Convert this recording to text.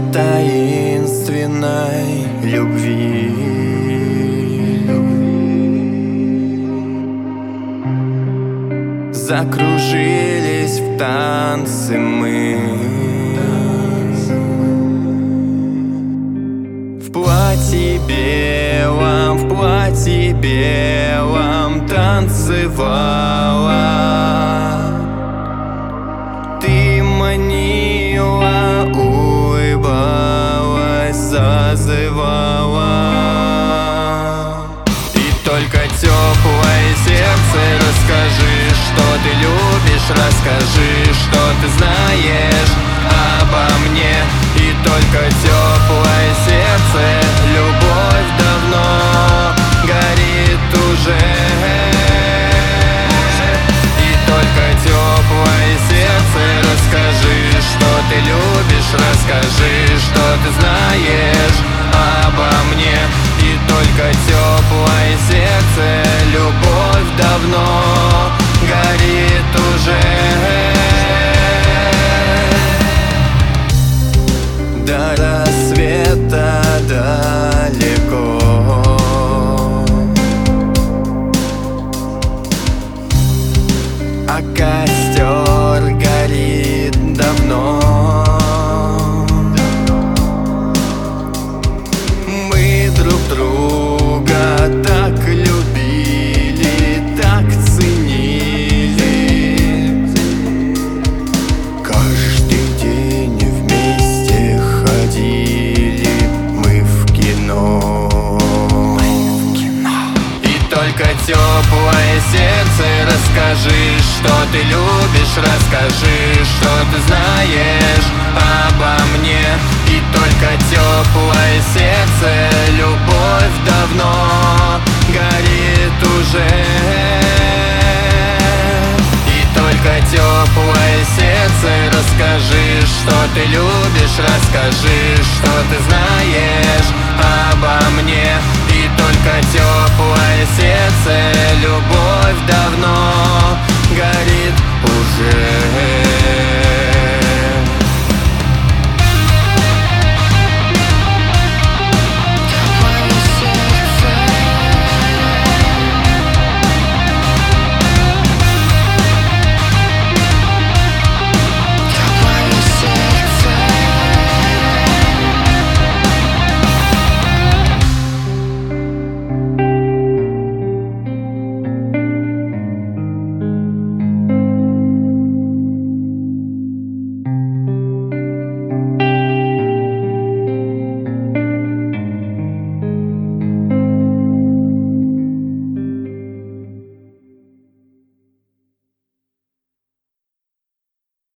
таинственной любви. Закружились в танце мы, в платье белом танцевала. Ты манила, улыбалась, зазывала. И только теплое сердце, расскажи, что ты любишь, расскажи, что ты знаешь обо мне. И только теплое сердце, любовь давно горит уже. И только теплое сердце, расскажи, что ты любишь, расскажи, что ты знаешь обо мне. И только теплое сердце, любовь давно горит уже. До рассвета далеко, а костер горит давно. Мы друг друга так любили, так ценили. Каждый день вместе ходили мы в кино. И только теплое сердце, расскажи, что ты любишь, расскажи, что ты знаешь обо мне. И только теплое сердце, любовь давно горит уже. И только теплое сердце, расскажи, что ты любишь, расскажи, что ты знаешь обо мне. И только теплое сердце, любовь давно